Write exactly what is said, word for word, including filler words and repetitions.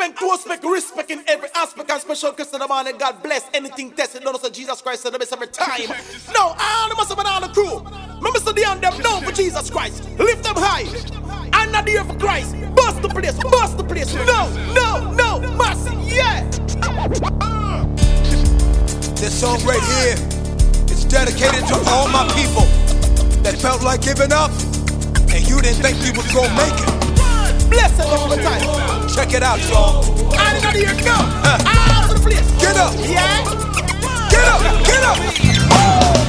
Achievement, close, make respect in every aspect and special Christian the man and God bless anything tested. Don't say Jesus Christ is the best every time. No, all the must have been all the crew. Remember, so they on them down for Jesus Christ. Lift them high. I'm not here for Christ. Bust the place, bust the place. No, no, no, mercy, yeah. This song right here is dedicated to all my people that felt like giving up and you didn't think you was gonna make it. Bless it all the time. Check it out, y'all. I'm not here, no. All to the place. Get up. Yeah. Get up, get up. Oh.